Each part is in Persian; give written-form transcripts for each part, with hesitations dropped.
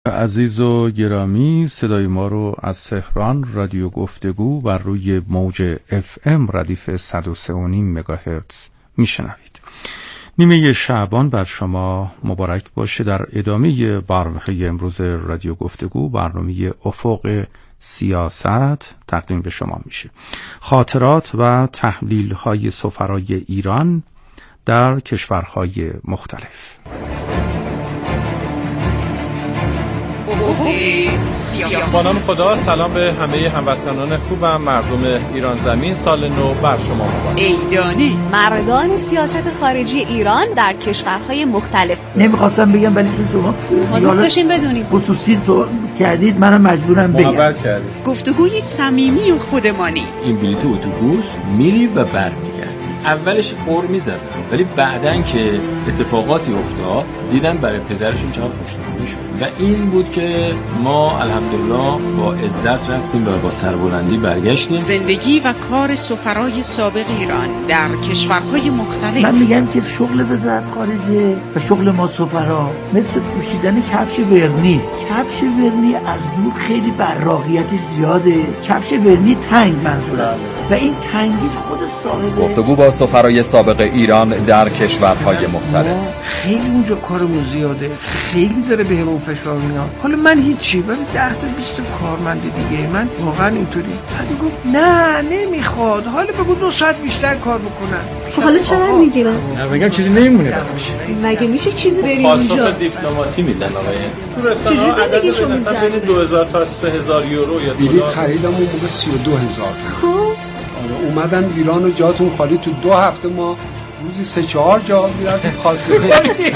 عزیز و گرامی، صدای ما رو از تهران رادیو گفتگو بر روی موج FM ردیف 103.5 مگاهرتز میشنوید. نیمه شعبان بر شما مبارک باشه. در ادامه برنامه امروز رادیو گفتگو، برنامه افق سیاست تقدیم به شما میشه. خاطرات و تحلیل های سفرای ایران در کشورهای مختلف. با نام خدا، سلام به همه هموطنان خوبم. مردم ایران زمین، سال نو بر شما مبارک. ایدانی مردان سیاست خارجی ایران در کشورهای مختلف. نمیخواستم بگم ولی شما ما دوست داشتیم بدونیم. خصوصی تو کردید، منم مجبورم بگم. محبت کردید. گفتگوی صمیمی و خودمانی. این بلیط اتوبوس میری و برمیگردی. اولش قر میزدن، ولی بعدن که اتفاقاتی افتاد دیدن برای پدرشون چقدر خوشحال شد و این بود که ما الحمدلله با عزت رفتیم و با سربلندی برگشتیم. زندگی و کار سفرای سابق ایران در کشورهای مختلف. من میگم که شغل وزارت خارجه و شغل ما سفرا مثل پوشیدن کفش ورنی. کفش ورنی از دور خیلی براقیتی زیاده، کفش ورنی تنگ منظورم، و این تنگیش خود صاحب. گفتگو با سفرای سابق ایران در کشورهای مختلف. خیلی اونجا کارمون زیاده، خیلی داره بهمون فشار میاد. حالا من هیچی، ولی 10 تا 20 تا کارمند دیگه من واقعا اینطوری. بعد گفت نه نمیخواد، حالا بگو 2 ساعت بیشتر کار بکنن. حالا چرا میگیرن؟ نه بگم چیزی نمیمونه براش. مگه میشه چیزی بریم اونجا؟ پاسخ دیپلماتی میدن آقای. تو رسانه‌ها عدد مثلا بین 2000 تا 3000 یورو یا بلیط خریدم اون موقع 32000. خب اومدم ایران و جاتون خالی. تو 2 هفته ما روزی 3-4 جا میرفتیم خواسته کنیم.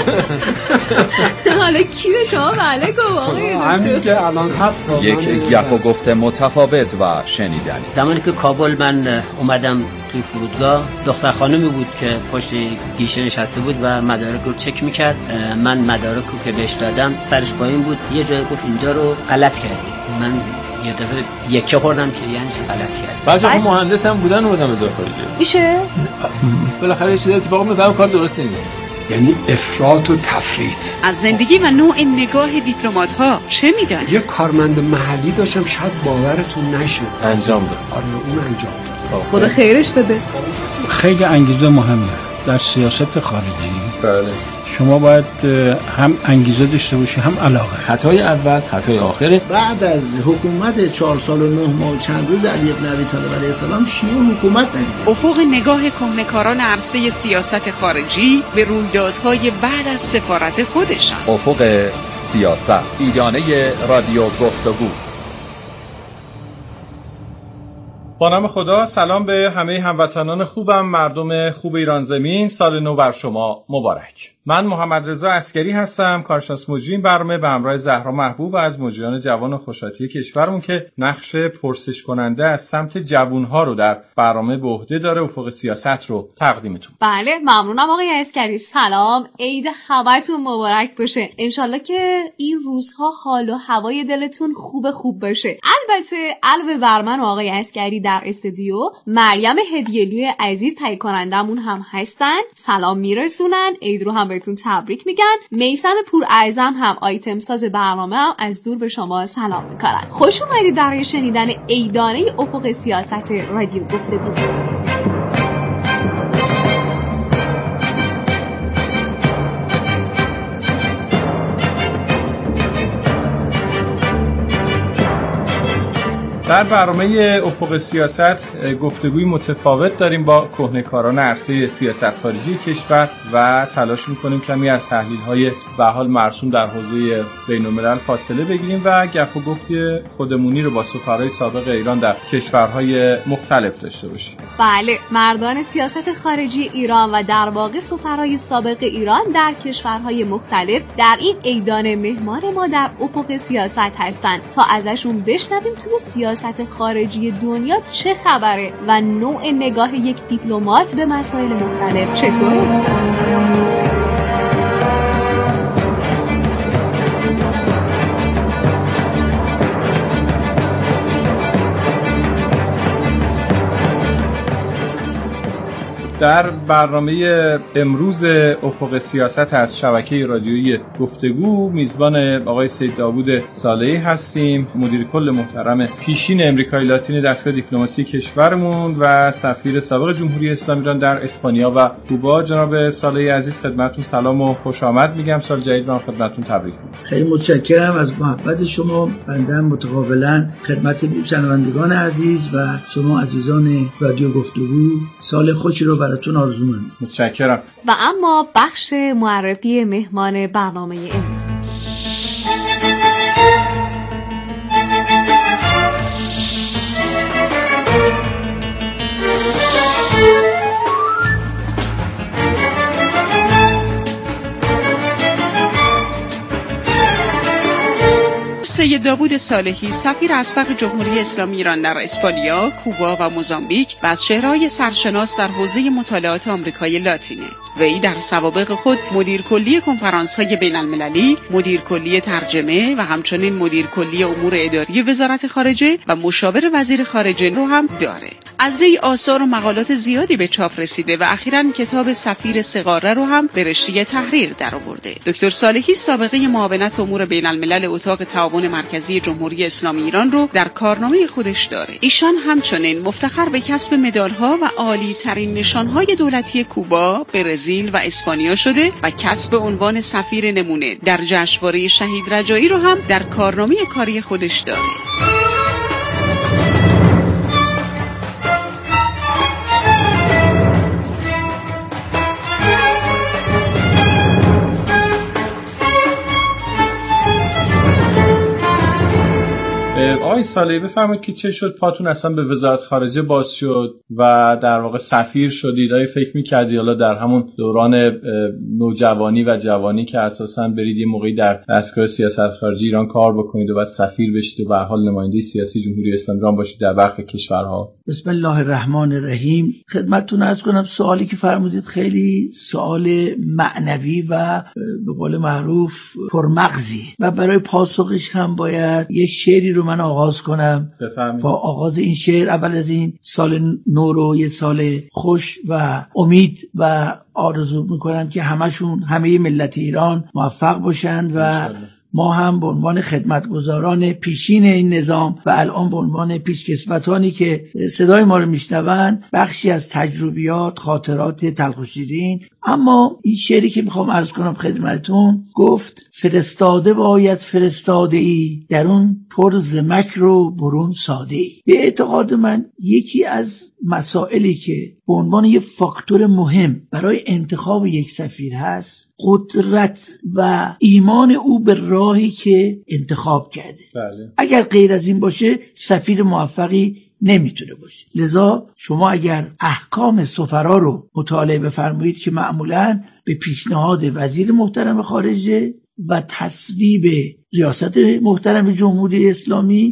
حالا کی به شما بله گفت آقای دکتر؟ همین که الان هست. یک گپ و گفت متفاوت و شنیدنی. زمانی که کابل من اومدم توی فرودگاه، دختر خانمی بود که پشت گیشه نشسته بود و مدارک رو چک میکرد. من مدارک رو که بهش دادم سرش پایین بود، یه جای گفت اینجا رو غلط کردی. من یه دفعه یکی خوردم که یعنی چی غلط کرد. بعضی خب مهندس هم بودن اومدن وزارت خارجه. میشه؟ بالاخره یه چیزی اتفاق میفته، کار درستی نیست. یعنی افراط و تفریط. از زندگی و نوع نگاه دیپلمات ها چه میدونی؟ یه کارمند محلی داشتم، شاید باورتون نشه، انجام داد. آره اون انجام داد. خدا خیرش بده. خیلی انگیزه مهمه در سیاست خارجی. بله. شما باید هم انگیزه داشته باشی هم علاقه. خطای اول، خطای آخره. بعد از حکومت 4 سال و 9 ماه و چند روز علی بن ابی طالب علیه السلام شیعه حکومت ندید. افق نگاه کهنه‌کاران عرصه سیاست خارجی به رویدادهای بعد از سفارت خودشان. افق سیاست، ایدانه رادیو گفتگو. با نام خدا، سلام به همه هموطنان خوبم. مردم خوب ایران زمین، سال نو بر شما مبارک. من محمد رضا عسکری هستم، کارشناس مجری این برنامه به همراه زهرا محبوب و از مجریان جوان و خوش‌آتی کشورمون که نقش پرسش کننده از سمت جوان‌ها رو در برنامه به عهده داره. افق سیاست رو تقدیمتون. بله ممنونم آقای عسکری. سلام، عید همتون مبارک باشه. انشالله که این روزها حال و هوای دلتون خوب باشه. البته علاوه بر من و آقای عسکری در استودیو مریم هدیه‌لوی عزیز تهیه کنندمون هم هستن، سلام میرسونن، عید رو هم بهتون تبریک میگن. میثم پوراعظم هم آیتم ساز برنامه هم از دور به شما سلام میکنن. خوش اومدید در شنیدن عیدانه افق سیاست رادیو گفتگو. در برنامه افق سیاست گفتگوی متفاوت داریم با کهنه‌کاران عرصه سیاست خارجی کشور و تلاش می‌کنیم کمی از تحلیل‌های به حال مرسوم در حوزه بین‌الملل فاصله بگیریم و گپ و گفت خودمونی رو با سفرای سابق ایران در کشورهای مختلف داشته باشیم. بله، مردان سیاست خارجی ایران و در واقع سفرای سابق ایران در کشورهای مختلف در این عیدانه مهمان ما در افق سیاست هستند تا ازشون بشنویم توی سیاست خارجی دنیا چه خبره و نوع نگاه یک دیپلمات به مسائل مختلف چطوره؟ در برنامه امروز افق سیاست از شبکه رادیویی گفتگو میزبان آقای سید داوود صالحی هستیم، مدیر کل محترم پیشین امریکای لاتین دستگاه دیپلماسی کشورمون و سفیر سابق جمهوری اسلامی ایران در اسپانیا و کوبا. جناب صالحی عزیز خدمتتون سلام و خوش آمد میگم. سال جدید رو خدمتتون تبریک میگم. خیلی متشکرم از محبت شما. بنده متقابلا خدمت شنوندگان عزیز و شما عزیزان رادیو گفتگو سال خوشی رو براتون آرزو می‌کنم. متشکرم. و اما بخش معرفی مهمان برنامه امروز. سید داوود صالحی سفیر اسبق جمهوری اسلامی ایران در اسپانیا، کوبا و موزامبیک و از چهره‌های سرشناس در حوزه مطالعات آمریکای لاتینه. وی در سوابق خود مدیر کلی کنفرانس‌های بین‌المللی، مدیر کلی ترجمه و همچنین مدیر کلی امور اداری وزارت خارجه و مشاور وزیر خارجه رو هم داره. از وی آثار و مقالات زیادی به چاپ رسیده و اخیراً کتاب سفیر سه‌قاره رو هم به رشته تحریر درآورده. دکتر صالحی سابقه معاونت امور بین‌الملل اتاق تعاون مرکزی جمهوری اسلامی ایران رو در کارنامه خودش داره. ایشان همچنین مفتخر به کسب مدال‌ها و عالی‌ترین نشان‌های دولتی کوبا، برزیل و اسپانیا شده و کسب عنوان سفیر نمونه در جشنواره شهید رجایی رو هم در کارنامه کاری خودش داره. آقای صالحی بفرمایید که چه شد پاتون اصلا به وزارت خارجه باز شد و در واقع سفیر شدید؟ آیا فکر می‌کردید حالا در همون دوران نوجوانی و جوانی که اساساً برید یه موقعی در دستگاه سیاست خارجی ایران کار بکنید و بعد سفیر بشید و به هر حال نماینده سیاسی جمهوری اسلامی ایران باشید در برخی کشورها؟ بسم الله الرحمن الرحیم. خدمتتون عرض کنم سوالی که فرمودید خیلی سوال معنوی و به قول معروف پرمغزی و برای پاسخش هم باید یه شعری رو من آغاز کنم. بفرمایید. با آغاز این شعر اول از این سال نو رو یه سال خوش و امید و آرزو میکنم که همه ملت ایران موفق باشند و ما هم به عنوان خدمتگزاران پیشین این نظام و الان به عنوان پیشکسوتانی که صدای ما رو میشنون بخشی از تجربیات، خاطرات تلخ و شیرین. اما این شعری که میخوام عرض کنم خدمتتون گفت فرستاده باید فرستاده ای درون پر ز مکر و برون ساده ای. به اعتقاد من یکی از مسائلی که به عنوان یک فاکتور مهم برای انتخاب یک سفیر هست قدرت و ایمان او به راهی که انتخاب کرده. بله. اگر غیر از این باشه سفیر موفقی نمیتونه باشه. لذا شما اگر احکام سفرا رو مطالعه بفرمایید که معمولاً به پیشنهاد وزیر محترم خارجه و تصویب ریاست محترم جمهوری اسلامی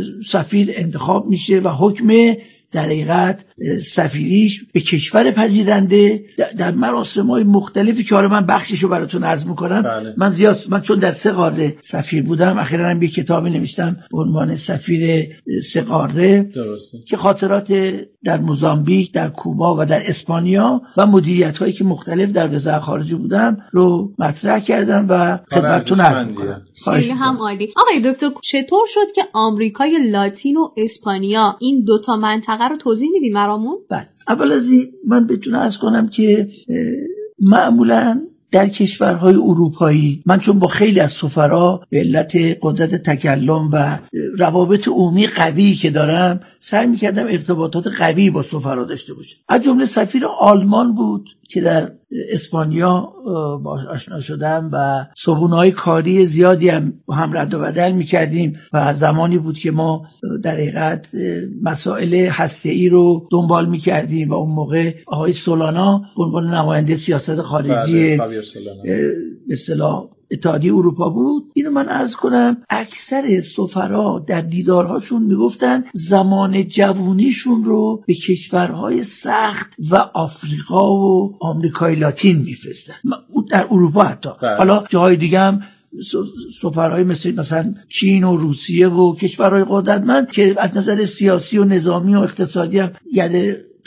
سفیر انتخاب میشه و حکم در حقیقت سفیریش به کشور پذیرنده در مراسم‌های مختلفی که من بخشیشو براتون عرض میکنم. بله. من چون در 3 قاره سفیر بودم اخیراً هم یک کتابی نوشتم به عنوان سفیر 3 قاره. درسته. که خاطرات در موزامبیک، در کوبا و در اسپانیا و مدیریت‌هایی که مختلف در وزارت خارجه بودم رو مطرح کردم و خدمتتون عرض میکنم. خیلی هم عالی. آقای دکتر چطور شد که آمریکای لاتین و اسپانیا این 2 منطقه رو توضیح میدین برامون؟ بله. اول از این من بهتون عرض کنم که معمولاً در کشورهای اروپایی من چون با خیلی از سفرا به علت قدرت تکلم و روابط عمومی قوی که دارم سعی می‌کردم ارتباطات قوی با سفرا داشته باشم. از جمله سفیر آلمان بود که در اسپانیا باهاش آشنا شدم و صبحونه‌های کاری زیادی هم رد و بدل می‌کردیم و زمانی بود که ما در حقیقت مسائل هسته‌ای رو دنبال می‌کردیم و اون موقع آقای سولانا به عنوان نماینده سیاست خارجی به اصطلاح اتحادیه اروپا بود. اینو من عرض کنم اکثر سفرا در دیدارهاشون میگفتن زمان جوونیشون رو به کشورهای سخت و آفریقا و آمریکای لاتین میفرستن، در اروپا حتی. حالا جاهای دیگه هم سفرهای مثلا چین و روسیه و کشورهای قدرتمند که از نظر سیاسی و نظامی و اقتصادی هم ید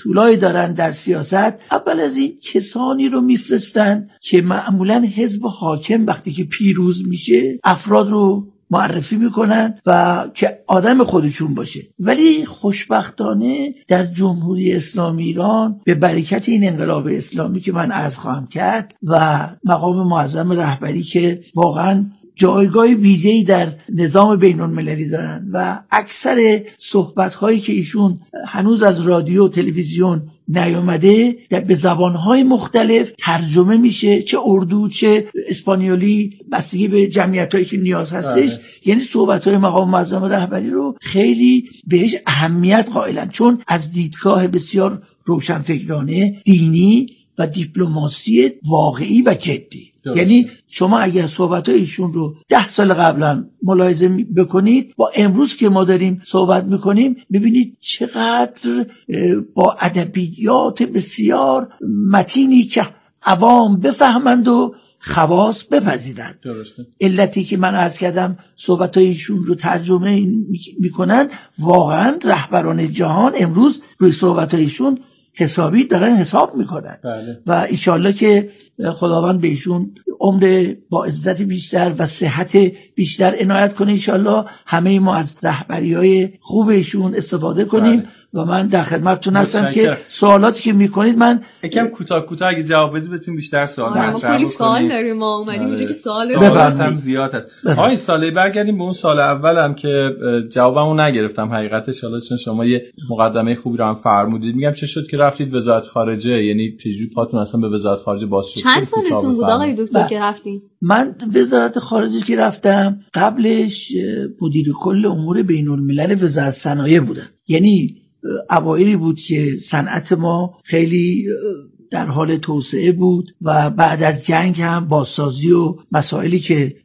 طولایی دارن در سیاست. اول از این کسانی رو میفرستن که معمولا حزب حاکم وقتی که پیروز میشه افراد رو معرفی میکنن و که آدم خودشون باشه. ولی خوشبختانه در جمهوری اسلامی ایران به برکت این انقلاب اسلامی که من عرض خواهم کرد و مقام معظم رهبری که واقعا جایگاه ویژه‌ای در نظام بین‌المللی دارن و اکثر صحبت‌هایی که ایشون هنوز از رادیو و تلویزیون نیامده به زبان‌های مختلف ترجمه میشه، چه اردو چه اسپانیولی، بستگی به جمعیتایی که نیاز هستش. یعنی صحبت‌های مقام معظم رهبری رو خیلی بهش اهمیت قائلن، چون از دیدگاه بسیار روشنفکرانه، دینی و دیپلماسی واقعی و جدی. یعنی شما اگر صحبت‌های ایشون رو 10 سال قبلا ملاحظه بکنید با امروز که ما داریم صحبت میکنیم، ببینید چقدر با ادبیات بسیار متینی که عوام بفهمند و خواص بپذیرند. علتی که من عرض کردم صحبت‌های ایشون رو ترجمه میکنن، واقعا رهبران جهان امروز روی صحبت‌های ایشون حسابی دارن حساب میکنن. و ایشالله که خداوند به ایشون عمر با عزت بیشتر و صحت بیشتر عنایت کنه. ایشالله همه ما از رهبری‌های خوب ایشون استفاده کنیم. و من در خدمتتون هستم که سوالاتی که میکنید من یکم کوتاه اگه جواب بدید بتون بیشتر سوال مطرح کنید. ما کلی سوال داریم، ما اومدیم اینجا که سوال هم زیاد هست. این سالی برگردیم به اون سال اولم که جوابمو نگرفتم حقیقتش، حالا چون شما یه مقدمه خوبی رو هم فرمودید. میگم چه شد که رفتید وزارت خارجه؟ یعنی چجوری پاتون اصلا به وزارت خارجه باز شد؟ چند سالتون بود آقای دکتر که رفتین؟ من وزارت خارجه که رفتم قبلش مدیر کل امور بین‌الملل وزارت صنایع بودم. یعنی اوایلی بود که صنعت ما خیلی در حال توسعه بود و بعد از جنگ هم بازسازی و مسائلی که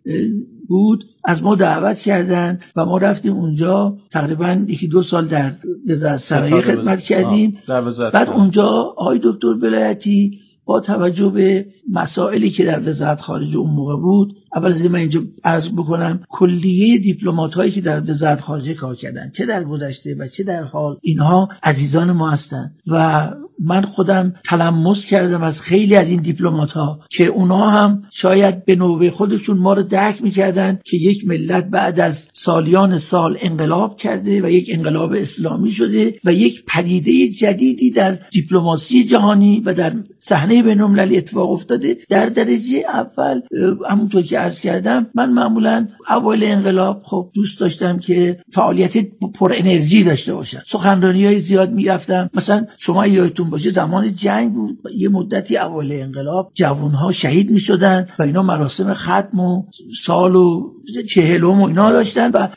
بود از ما دعوت کردن و ما رفتیم اونجا. تقریبا 1-2 سال در وزارت صنایع خدمت کردیم. بعد اونجا آقای دکتر ولایتی با توجه به مسائلی که در وزارت خارجه اون موقع بود، اول از این من اینجا عرض بکنم کلیه دیپلمات هایی که در وزارت خارجه کار کردن، چه در گذشته و چه در حال، اینها عزیزان ما هستند و من خودم تلمس کردم از خیلی از این دیپلمات ها که اونها هم شاید به نوبه خودشون ما رو درک میکردن که یک ملت بعد از سالیان سال انقلاب کرده و یک انقلاب اسلامی شده و یک پدیده جدیدی در دیپلماسی جهانی و در صحنه بین‌المللی اتفاق افتاده. در درجه اول همونطور که عرض کردم من معمولا اول انقلاب خب دوست داشتم که فعالیت پر انرژی داشته باشم، سخنرانی‌های زیاد میرفتم. مثلا شما یادتون باشه زمان جنگ بود، یه مدتی اول انقلاب جوان‌ها شهید می‌شدن و اینا مراسم ختم و سال و 40 و اینا داشتن و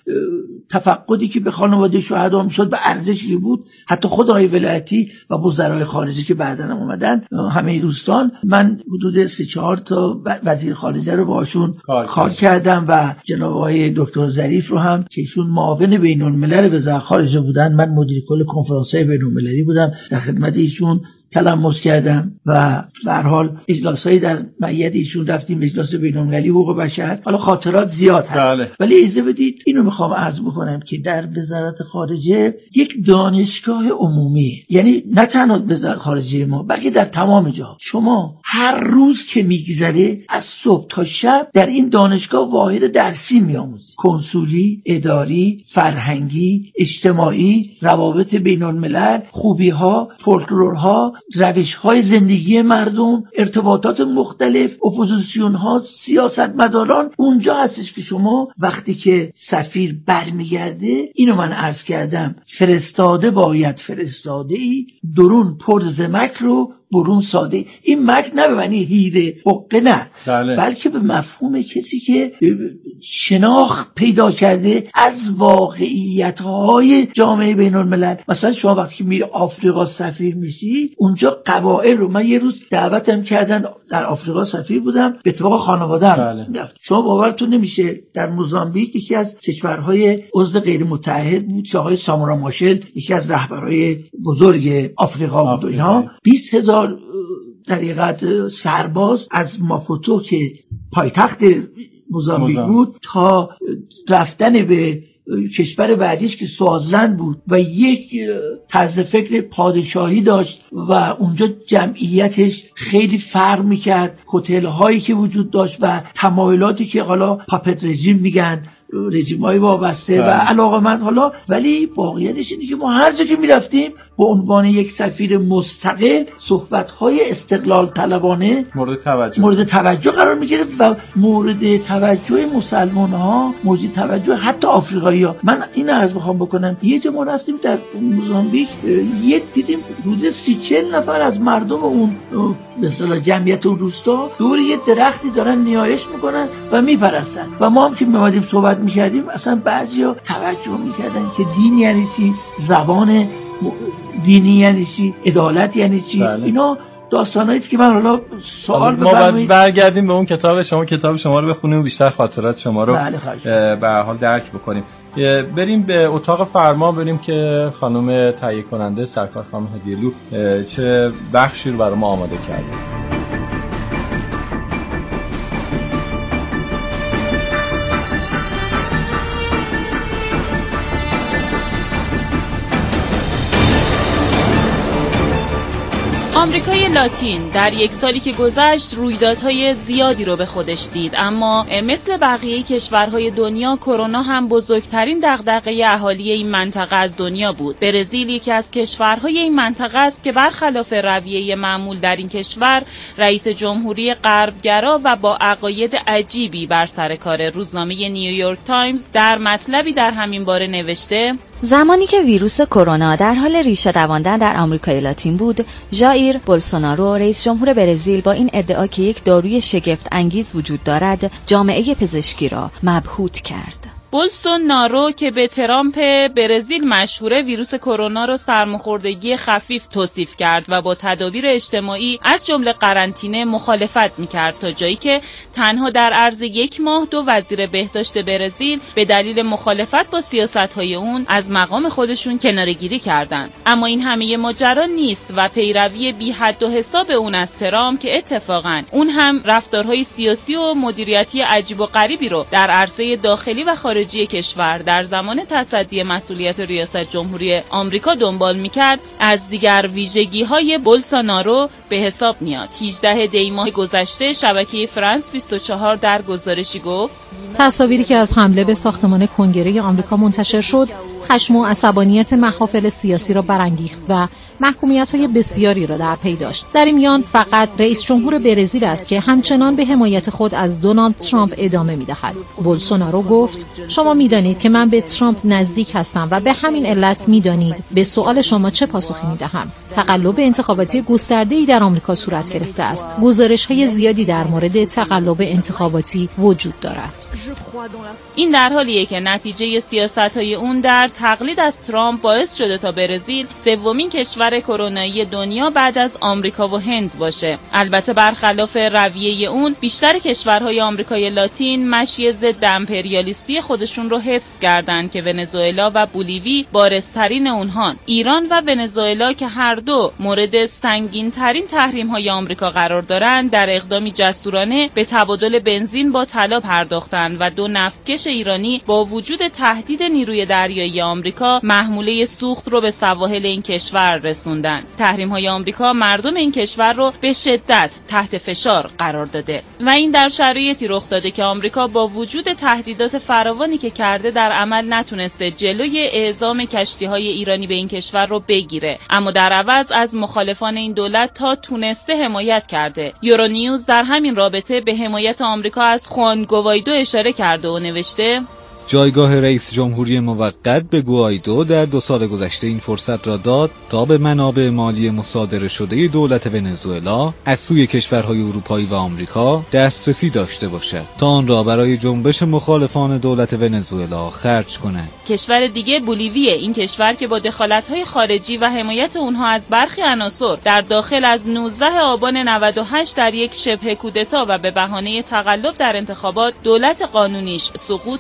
تفقدی که به خانواده شهدا میشد و ارزشی بود. حتی خود آقای ولایتی و وزرای خارجه که بعداً اومدن، همه دوستان، من حدود 3-4 تا وزیر خارجه رو باشون کار کردم و جناب آقای دکتر ظریف رو هم که ایشون معاون بین‌الملل وزارت خارجه بودن، من مدیر کل کنفرانس‌های بین‌المللی بودم، در خدمت ایشون تلمس کردم و به هر حال اجلاسایی در معیت ایشون رفتیم، اجلاس بین‌المللی حقوق بشر. حالا خاطرات زیاد هست ولی اجازه بدید اینو میخوام عرض بکنم که در وزارت خارجه یک دانشگاه عمومی، یعنی نه تنها وزارت خارجه ما بلکه در تمام جاها، شما هر روز که میگذره از صبح تا شب در این دانشگاه واحد درسی میآموزی، کنسولی، اداری، فرهنگی، اجتماعی، روابط بین‌الملل، خوبی‌ها، فولکلورها، روش‌های زندگی مردم، ارتباطات مختلف، اپوزیسیون‌ها، سیاستمداران. اونجا هستش که شما وقتی که سفیر برمیگرده، اینو من عرض کردم، فرستاده باید فرستاده‌ای درون پر ز مکر رو برون ساده. این مکر نه به معنی هیره حقه، نه، بلکه به مفهوم کسی که شناخت پیدا کرده از واقعیت‌های جامعه بین‌الملل. مثلا شما وقتی که میری آفریقا سفیر میشی، اونجا قبایل رو، من یه روز دعوتم کردن در آفریقا سفیر بودم، به اتفاق خانواده‌ام رفت. شما باورتون نمیشه در موزامبیک یکی از کشورهای عضو غیر متحد بود که آقای سامورا ماشل یکی از رهبرای بزرگ آفریقا بود و اینها 20,000 در حقیقت سرباز از ماپوتو که پایتخت موزامبیک بود تا رفتن به کشور بعدیش که سوازلند بود و یک طرز فکر پادشاهی داشت و اونجا جمعیتش خیلی فرق میکرد، هتل هایی که وجود داشت و تمایلاتی که حالا پاپت رژیم میگن، رژیم‌های وابسته و علاقه‌مند حالا، ولی واقعیتش اینه که ما هر جا که می‌رفتیم به عنوان یک سفیر مستقل صحبت‌های استقلال طلبانه مورد توجه قرار می‌گرفت و مورد توجه مسلمان‌ها، مورد توجه حتی آفریقایی‌ها. من این عرض می‌خوام بکنم، یه جا ما رفتیم در موزامبیک، دیدیم حدود 30-40 نفر از مردم اون به اصطلاح جمعیت اون روستا دور یه درختی دارن نیایش می‌کنن و می‌پرستن و ما هم که می‌اومدیم صحبت می‌کردیم اصلا بعضیا توجه می‌کردن که دین یعنی چی، زبان دینی یعنی چی، عدالت یعنی چی. اینا داستانایی است که من حالا سوال ما برگردیم به اون کتاب شما رو بخونیم و بیشتر خاطرات شما رو به هر حال درک بکنیم. بریم به اتاق فرمان، بریم که خانم تهیه کننده سرکار خانم هدیه‌لو چه بخشی رو برای ما آماده کرده. آمریکای لاتین در یک سالی که گذشت رویدادهای زیادی رو به خودش دید، اما مثل بقیه کشورهای دنیا کرونا هم بزرگترین دغدغه اهالی این منطقه از دنیا بود. برزیل یکی از کشورهای این منطقه است که برخلاف رویه معمول در این کشور رئیس جمهوری غربگرا و با عقاید عجیبی بر سر کار. روزنامه نیویورک تایمز در مطلبی در همین باره نوشته: زمانی که ویروس کرونا در حال ریشه دواندن در آمریکای لاتین بود، ژائیر بولسونارو رئیس جمهور برزیل با این ادعا که یک داروی شگفت انگیز وجود دارد، جامعه پزشکی را مبهوت کرد. بولسونارو که به ترامپ برزیل مشهوره، ویروس کرونا رو سرماخوردگی خفیف توصیف کرد و با تدابیر اجتماعی از جمله قرنطینه مخالفت میکرد، تا جایی که تنها در عرض 1 ماه 2 وزیر بهداشت برزیل به دلیل مخالفت با سیاست‌های اون از مقام خودشون کناره‌گیری کردند. اما این همه ماجرا نیست و پیروی بی حد و حساب اون از ترامپ که اتفاقاً اون هم رفتارهای سیاسی و مدیریتی عجیب و غریبی رو در عرصه داخلی و خارجی کشور در زمان تصدی مسئولیت ریاست جمهوری آمریکا دنبال میکرد، از دیگر ویژگی‌های بولسونارو به حساب میاد. 18 دی ماه گذشته شبکه فرانس 24 در گزارشی گفت: تصاویری که از حمله به ساختمان کنگره آمریکا منتشر شد، خشم و عصبانیت محافل سیاسی را برانگیخت و محکومیت‌های بسیاری را در پی داشت. در این میان فقط رئیس جمهور برزیل است که همچنان به حمایت خود از دونالد ترامپ ادامه می‌دهد. بولسونارو گفت: شما می‌دانید که من به ترامپ نزدیک هستم و به همین علت می‌دانید به سوال شما چه پاسخی می‌دهم. تقلب انتخاباتی گسترده‌ای در آمریکا صورت گرفته است. گزارش‌های زیادی در مورد تقلب انتخاباتی وجود دارد. این در حالیه که نتیجه سیاست‌های اون در تقلید از ترامپ باعث شده تا برزیل سومین کشور کرونایی دنیا بعد از آمریکا و هند باشه. البته برخلاف رویه اون، بیشتر کشورهای آمریکای لاتین مشی ضد امپریالیستی خودشون رو حفظ کردن که ونزوئلا و بولیوی بارزترین اونهان. ایران و ونزوئلا که هر دو مورد سنگین‌ترین تحریم‌های آمریکا قرار دارن، در اقدامی جسورانه به تبادل بنزین با طلا پرداختند و 2 نفتکش ایرانی با وجود تهدید نیروی دریایی آمریکا محموله سوخت رو به سواحل این کشور رسوندن. تحریم‌های آمریکا مردم این کشور رو به شدت تحت فشار قرار داده و این در شرایطی رخ داده که آمریکا با وجود تهدیدات فراوانی که کرده در عمل نتونسته جلوی اعزام کشتی‌های ایرانی به این کشور رو بگیره، اما در عوض از مخالفان این دولت تا تونسته حمایت کرده. یورونیوز در همین رابطه به حمایت آمریکا از خوان گوایدو اشاره کرده و نوشته: جایگاه رئیس جمهوری موقت به گوایدو در 2 سال گذشته این فرصت را داد تا به منابع مالی مصادره شده دولت ونزوئلا از سوی کشورهای اروپایی و آمریکا دسترسی داشته باشد تا آن را برای جنبش مخالفان دولت ونزوئلا خرج کند. کشور دیگه بولیویه. این کشور که با دخالت‌های خارجی و حمایت اونها از برخی عناصر در داخل از 19 آبان 98 در یک شبه کودتا و به بهانه تقلب در انتخابات دولت قانونیش سقوط کرد و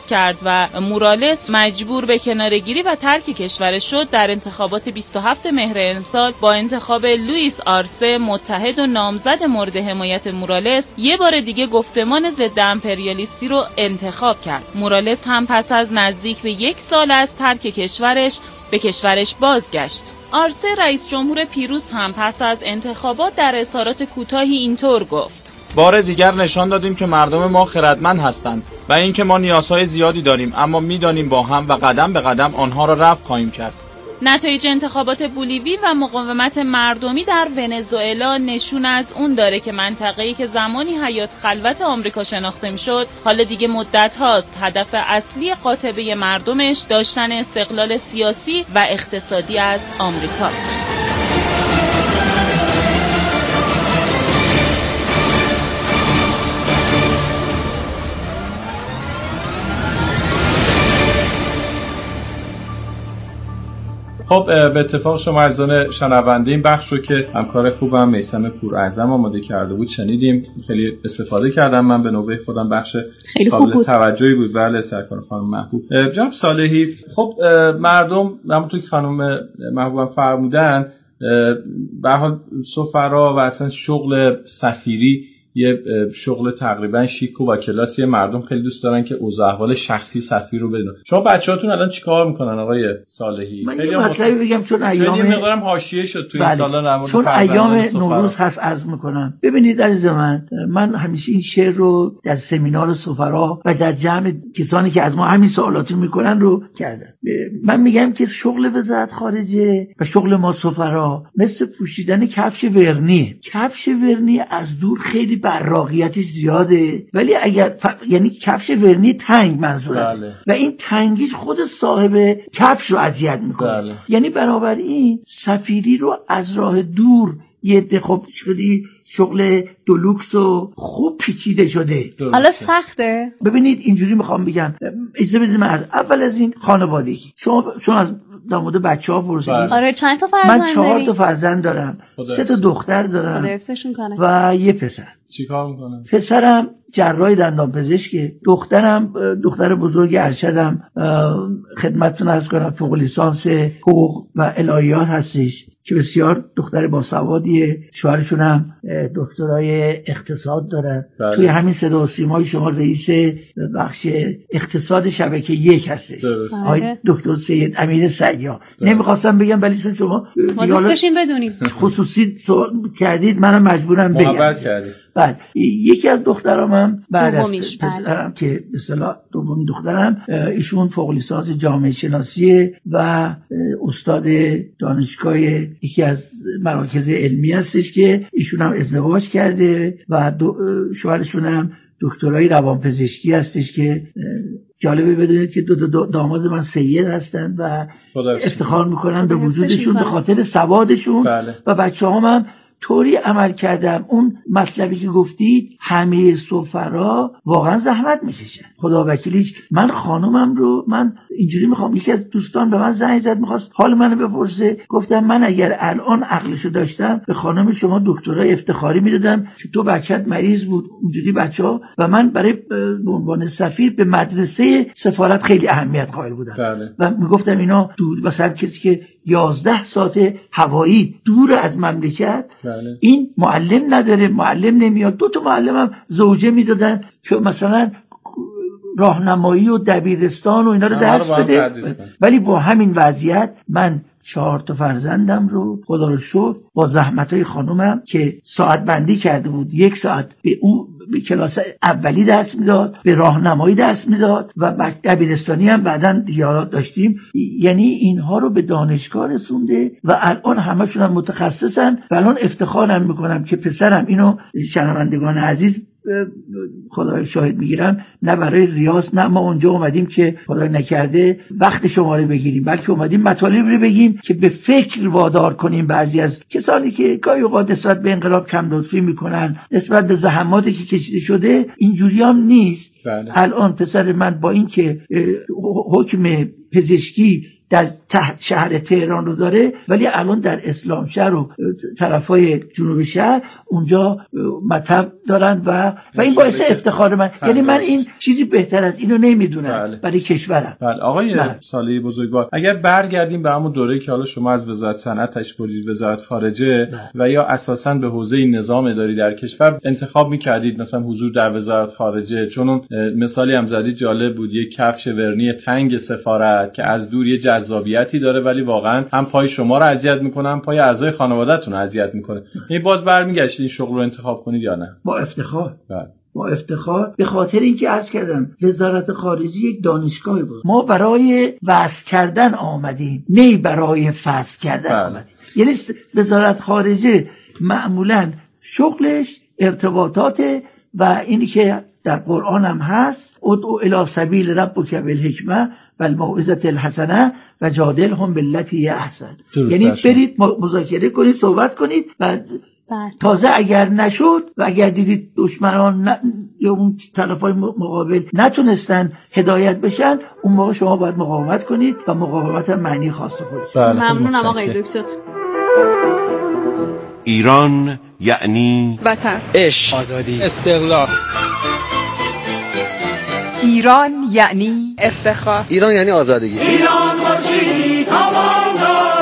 و مورالس مجبور به کناره‌گیری و ترک کشورش شد، در انتخابات 27 مهر امسال با انتخاب لوئیس آرسه متحد و نامزد مورد حمایت مورالس یه بار دیگه گفتمان ضد امپریالیستی رو انتخاب کرد. مورالس هم پس از نزدیک به 1 سال از ترک کشورش به کشورش بازگشت. آرسه رئیس جمهور پیروز هم پس از انتخابات در اظهارات کوتاهی اینطور گفت: بار دیگر نشان دادیم که مردم ما خردمند هستند و اینکه ما نیازهای زیادی داریم، اما می‌دانیم با هم و قدم به قدم آنها را رفع خواهیم کرد. نتایج انتخابات بولیوی و مقاومت مردمی در ونزوئلا نشون از اون داره که منطقه‌ای که زمانی حیات خلوت آمریکا شناخته میشد، حالا دیگه مدت هاست هدف اصلی قاطبه مردمش داشتن استقلال سیاسی و اقتصادی از آمریکاست. خب به اتفاق شما عزیزان شنونده این بخش رو که همکار خوبم میثم پوراعظم آماده کرده بود شنیدیم. خیلی استفاده کردم من به نوبه خودم، بخش خیلی خوب بود، توجهی بود. بله سرکار خانم محبوب. جناب صالحی، خب مردم همونطور که خانم محبوبم فرمودن به هر حال سفرا و اصلا شغل سفیری یه شغل تقریبا شیک و با کلاسی، مردم خیلی دوست دارن که اوضاع احوال شخصی سفیر رو بدونن. شما بچه‌هاتون الان چیکار میکنن آقای صالحی؟ من یه مطلبی بگم چون ایام مقدارم حاشیه شد تو این سالا، چون ایام نوروز هست عرض میکنم. ببینید عزیز من همیشه این شعر رو در سمینار سفرا و در جمع کسانی که از ما همین سوالات میکنن رو کردم. من میگم که شغل وزارت خارجه و شغل ما سفرا مثل پوشیدن کفش ورنیه. کفش ورنی از دور خیلی براقیتش زیاده، ولی اگر یعنی کفش ورنی تنگ منظورم، و این تنگیش خود صاحب کفش رو اذیت میکنه. یعنی بنابراین سفیری رو از راه دور یه خب شغل دولوکس و خوب پیچیده شده. حالا سخته. ببینید اینجوری میخوام بگم، اجازه بدید من اول از این خانوادگی شما از در مورد بچه‌ها پرسیدید. آره چند تا فرزند من 4 تا فرزند دارم، 3 تا دختر دارم خدا حفظشون کنه و یه پسر. چیکار میکنن؟ پسرم جراح دندان پزشکه، دخترم دختر بزرگ ارشدم خدمتتون عرض کنم فوق لیسانس حقوق و الهیات هستش که بسیار دختر باسوادیه. شوهرشون هم دکترای اقتصاد دارن. توی همین صدا و سیمای شما رئیس بخش اقتصاد شبکه 1 هستش، آقای دکتر سید امیر سیاح. نمیخواستم بگم ولی چون شما ما دوست داشتیم بدونیم خصوصی کردید منم مجبورم بگم. محبت کردید. بله یکی از دخترام هم بعد از پسرم که به اصطلاح دومین دخترم، ایشون فوق لیسانس جامعه شناسیه و استاد دانشگاه یکی از مراکز علمی هستش که ایشون هم ازدواج کرده و شوهرشون هم دکترای روانپزشکی هستش که جالبه بدونید که دو داماد من سید هستن و افتخار میکنن به وجودشون به خاطر سوادشون. و بچه‌هام هم طوری عمل کردم. اون مطلبی که گفتید همه سفرا واقعا زحمت میکشن. خدا وکیلیش من خانومم رو من اینجوری میخوام، یکی از دوستان به من زنگ زد میخواست حال منو بپرسه، گفتم من اگر الان عقلشو داشتم به خانم شما دکترای افتخاری میدادم که تو بچت مریض بود اونجوری بچه‌ها و من برای به عنوان سفیر به مدرسه سفارت خیلی اهمیت قائل بودم. و میگفتم اینا دور مثلا کسی که 11 ساعت هوایی دور از مملکت این معلم نداره، معلم نمیاد، 2 تا معلمم زوجه میدادن که مثلا راهنمایی و دبیرستان و اینا رو درس بده. ولی با همین وضعیت من 4 تا فرزندم رو خدا رو شکر با زحمتای خانومم که ساعت بندی کرده بود، 1 ساعت به اون به کلاس اولی درس میداد، به راهنمایی درس میداد و دبیرستانی هم بعداً یاد داشتیم. یعنی اینها رو به دانشگاه رسونده و الان همشون هم متخصصن و الان افتخارم میکنم که پسرم، اینو شنوندگان عزیز خدای شاهد میگیرم، نه برای ریاض نه ما اونجا اومدیم که خدای نکرده وقت شما رو بگیریم، بلکه اومدیم مطالب رو بگیم که به فکر وادار کنیم بعضی از کسانی که گاهی اوقات نسبت به انقلاب کم لطفی میکنن، نسبت به زحماتی که کشیده شده. اینجوری هم نیست. الان پسر من با اینکه حکم پزشکی در شهر تهران رو داره، ولی الان در اسلام شهر و طرفای جنوب شهر اونجا مطب دارن و این باعث افتخار من. یعنی من این چیزی بهتر از اینو نمیدونم برای کشورم. بله آقای صالحی بزرگوار، اگر برگردیم به همون دوره‌ای که حالا شما از وزارت صنعت تشریف بردید وزارت خارجه و یا اساساً به حوزه نظام اداری در کشور انتخاب می‌کردید مثلا حضور در وزارت خارجه، چون اون مثالی هم زدید جالب بود، یک کفش ورنی تنگ سفارت که از دور یه جذابیتی داره ولی واقعا هم پای شما رو اذیت می‌کنه هم پای اعضای خانواده‌تون رو اذیت می‌کنه. این باز برمیگشتید این شغل رو انتخاب کنید یا نه؟ با افتخار. با افتخار، به خاطر اینکه عرض کردم وزارت خارجه یک دانشگاهی بود. ما برای وصل کردن آمدیم، نه برای فصل کردن آمدیم. یعنی وزارت خارجه معمولاً شغلش ارتباطات و اینی که در قرآن هم هست، ادعو الی سبیل ربک بالحکمه و الموعظة الحسنه و جادلهم بالتی احسن. یعنی برید مذاکره کنید، صحبت کنید و تازه اگر نشد و اگر دیدید دشمنان یا اون طرفای مقابل نتونستن هدایت بشن، اون موقع شما باید مقاومت کنید و مقاومت هم معنی خاص خودش. ممنونم آقای دکتر. ایران یعنی وطن، عشق، آزادی، استقلال. ایران یعنی افتخار. ایران یعنی آزادگی. ایران خورشیدی تمام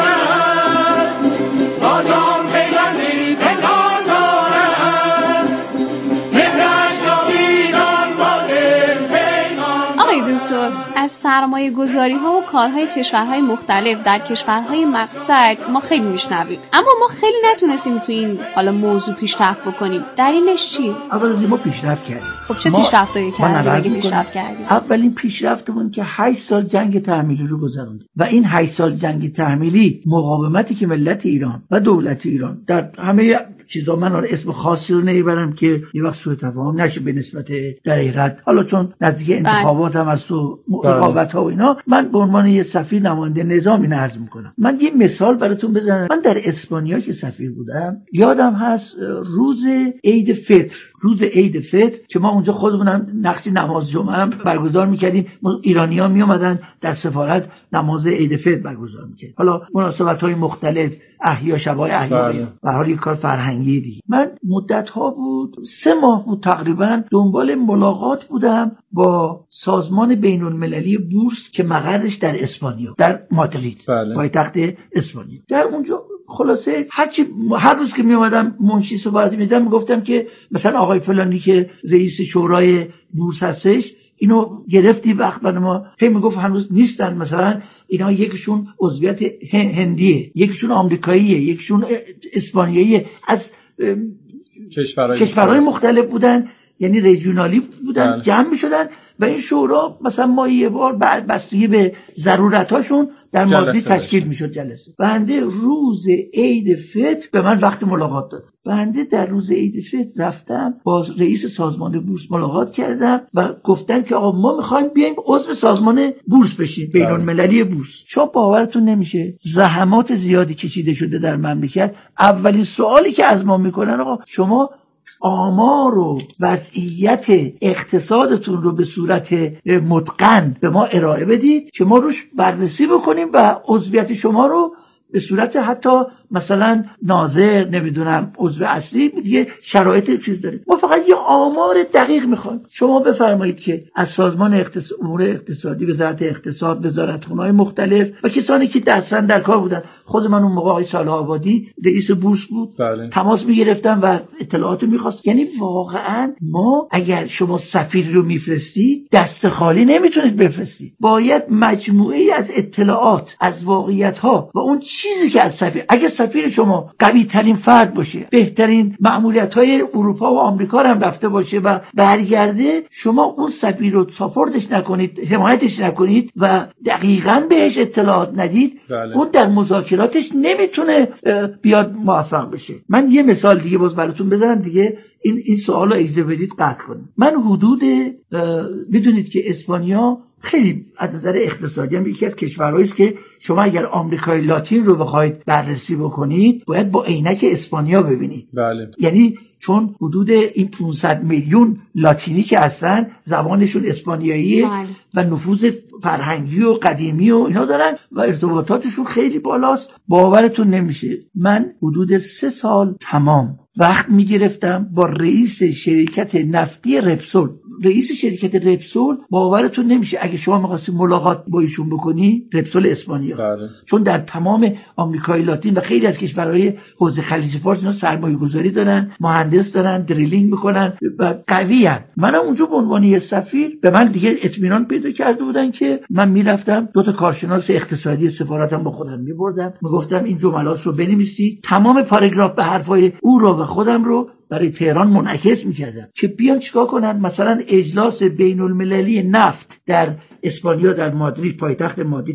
دارد، با جان پیوندی پنهان دارد، مهرش جاویدان باده پیمان. آقای دکتر، از سرمایه گذاری ها و کارهای کشورهای مختلف در کشورهای مقصد ما خیلی میشنویم، اما ما خیلی نتونستیم تو این حالا موضوع پیشرفت بکنیم. دلیلش چیه؟ اول از ما پیشرفت کردیم. خب چه پیشرفتایی کردیم اگه پیشرفت کردیم؟ اولین پیشرفتمون که 8 سال جنگ تحمیلی رو گذروندیم و این 8 سال جنگ تحمیلی مقاومتی که ملت ایران و دولت ایران در همه چیزا، من اسم خاصی رو نمیبرم که یه وقت سوء تفاهم نشه به نسبت در حقیقت، حالا چون نزدیک انتخابات هم از تو رقابت ها و اینا، من به عنوان یه سفیر نماینده نظام این عرض میکنم. من یه مثال براتون بزنم. من در اسپانیا که سفیر بودم، یادم هست روز عید فطر که ما اونجا خودمونم نقش نماز جمعه هم برگزار میکردیم، ایرانی‌ها میومدن در سفارت نماز عید فطر برگزار میکردن، حالا مناسبت‌های مختلف، احیا، شبای احیا، به هر حال یک کار فرهنگی دیگه. من مدت‌ها بود، 3 ماه بود تقریبا، دنبال ملاقات بودم با سازمان بین‌المللی بورس که مقرش در اسپانیا، در مادرید، پایتخت اسپانیا. در اونجا خلاصه هر روز که می اومدم منشی سفارت میدم میگفتم که مثلا آقای فلانی که رئیس شورای بورس هستش اینو گرفتی وقت برای ما، هی میگفت هنوز نیستن، مثلا اینا یکیشون عضویت هندیه، یکیشون آمریکاییه، یکیشون اسپانیاییه، از کشورهای مختلف بودن، یعنی رژیونالی بودن، جمع میشدن و این شورا مثلا ما یه بار بستگی به ضرورتاشون در مادرید تشکیل میشد جلسه. بنده روز عید فطر به من وقت ملاقات داد. بنده در روز عید فطر رفتم با رئیس سازمان بورس ملاقات کردم و گفتن که آقا ما میخوایم بیایم عضو سازمان بورس بشیم، بین‌المللی بورس. شما باورتون نمیشه زحمات زیادی کشیده شده در مملکت. اولین سوالی که از ما میکنن آقا شما آمار و وضعیت اقتصادتون رو به صورت متقن به ما ارائه بدید که ما روش بررسی بکنیم و عضویت شما رو به صورت حتی مثلا ناظر، نمیدونم عضو اصلی، دیگه شرایط چیز داره. ما فقط یه آمار دقیق میخوایم. شما بفرمایید که از سازمان امور اقتصادی، وزارت اقتصاد، وزارتخونه‌های مختلف و کسانی که دستن در کار بودن، خود من اون موقع آقای صالح آبادی رئیس بورس بود، تماس میگرفتم و اطلاعات میخواست. یعنی واقعا ما اگر شما سفیر رو میفرستید دست خالی نمیتونید بفرستید، باید مجموعه از اطلاعات از واقعیت‌ها و اون چیزی که از سفیر، اگه سفیر شما قوی ترین فرد باشه، بهترین مأموریت‌های اروپا و آمریکا هم رفته باشه و برگرده، شما اون سفیر رو ساپورتش نکنید، حمایتش نکنید و دقیقاً بهش اطلاعات ندید، اون در مذاکراتش نمیتونه بیاد موفق بشه. من یه مثال دیگه باز براتون بزنم دیگه این سوالو اجازه بدید قطع کنم. من حدود میدونید که اسپانیا خیلی از نظر اقتصادی هم یکی از کشورهایی است که شما اگر آمریکای لاتین رو بخواید بررسی بکنید باید با عینک اسپانیا ببینید. بله. یعنی چون حدود این 500 میلیون لاتینی که هستن زبانشون اسپانیاییه و نفوذ فرهنگی و قدیمی و اینا دارن و ارتباطاتشون خیلی بالاست. باورتون نمیشه من حدود 3 سال تمام وقت میگرفتم با رئیس شرکت نفتی رپسول. رئیس شرکت رپسول باورتون نمیشه اگه شما می‌خواستید ملاقات با ایشون بکنی، رپسول اسپانیا چون در تمام آمریکای لاتین و خیلی از کشورهای حوزه خلیج فارس اینا سرمایه‌گذاری دارن، مهندس دارن، دریلینگ میکنن و قویان. منم اونجا به عنوان یه سفیر به من دیگه اطمینان پیدا کرده بودن که من میرفتم 2 کارشناس اقتصادی سفارتم با خودم میبردم، میگفتم این جملات رو بنویسید، تمام پاراگراف به حرفای او رو و خودم رو برای تهران منعکس میکردم که بیان چیکار کنن. مثلا اجلاس بین المللی نفت در اسپانیا در مادرید، پایتخت مادرید